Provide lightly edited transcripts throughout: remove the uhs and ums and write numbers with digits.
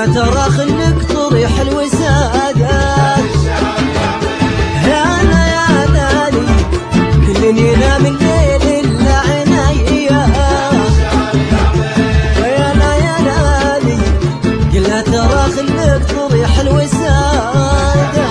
قلنا ترى خلك طريح الوسادة يا ليالي كل ينام الليل إلا عنايا ويا ليالي قلنا ترى خلك طريح الوسادة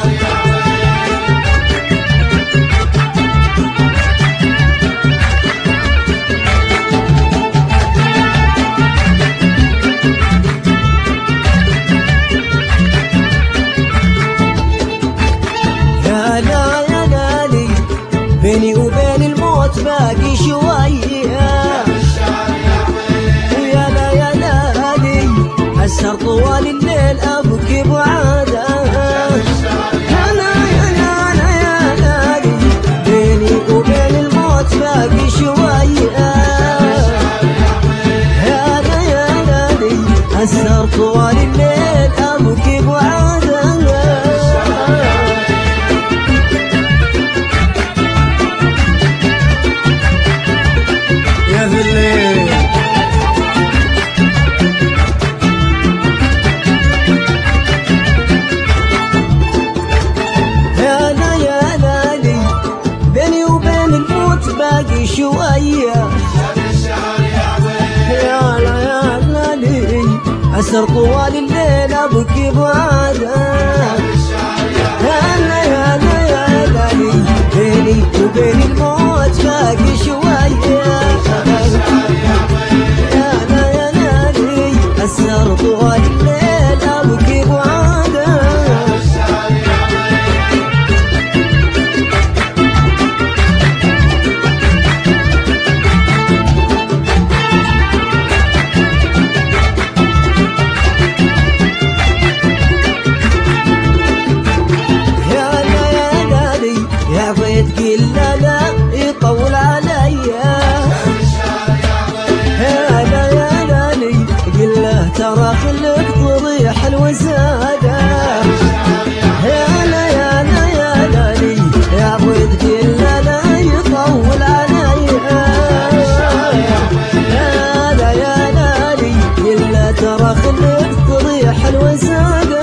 بيني وبين الموت باقي شوية يا ليالي أسهر طوال الليل أبكي بعادة يا ليالي بيني وبين الموت باقي شوية يا ليالي أسهر طوال الليل أبكي بعادة باقي شوية يا ليالي أسهر طوال الليل أبكي بعادة يا ليالي بيني وبين الموت باقي شوية يا ليالي أسهر طوال الليل أبكي بعادة تقول لا يطول عليا يا ليالي قل له ترى خلك تضيح الوسادة يا ليالي يا ود قل لا يطول عليا يا ليالي قل له ترى خلك تضيح الوسادة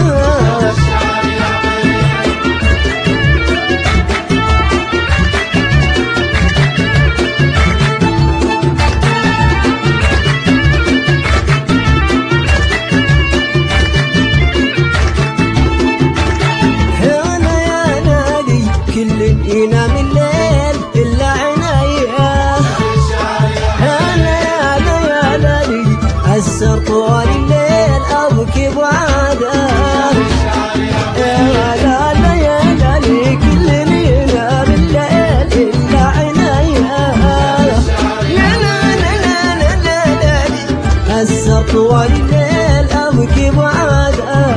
ينام الليل إلا عنايا يا ليالي أسهر طوال الليل أبكي بعادة يا ليالي كل ينام الليل إلا عنايا يا ليالي أسهر طوال الليل أبكي بعادة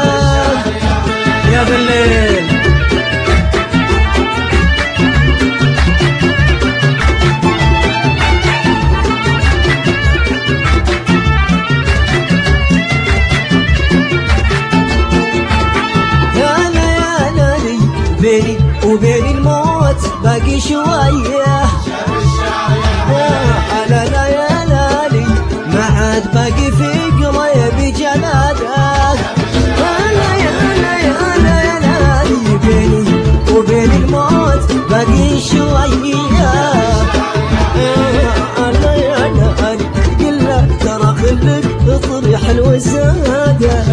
يا بالليل بيني وبين الموت باقي شوية على ليالي ما عاد باقي في قريب جنادك يا ليالي بيني وبين الموت باقي شوية ليالي قل له ترى خلك تطرح الوسادة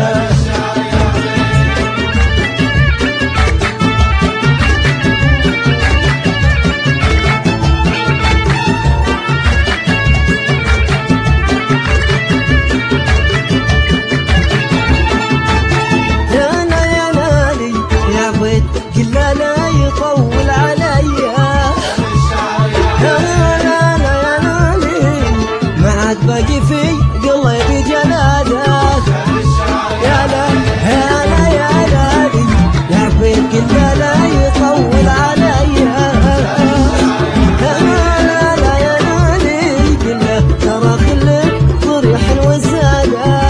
قل لا يطول عليا يا ليالي ما عاد باقي في قلبي جنادك يا ليالي يا عبيد قل لا يطول عليا يا ليالي قل له ترى خلك طريح الوسادة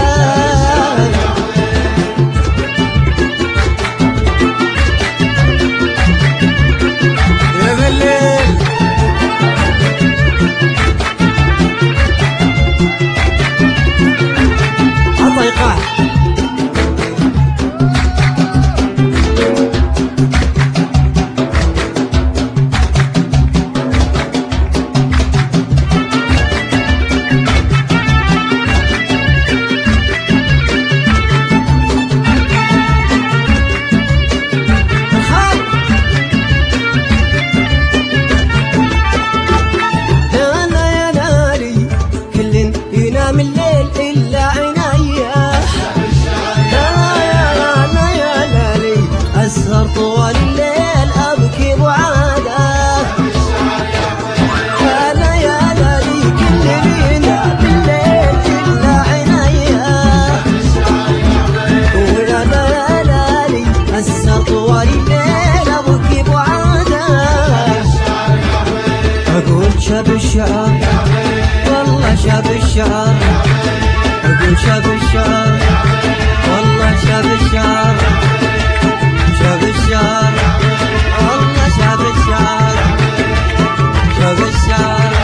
شاب الشعر والله شاب الشعر أقول شاب الشعر والله شاب الشعر شاب الشعر والله شاب الشعر شاب الشعر.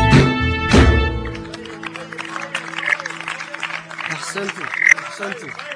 أحسنتوا أحسنتوا.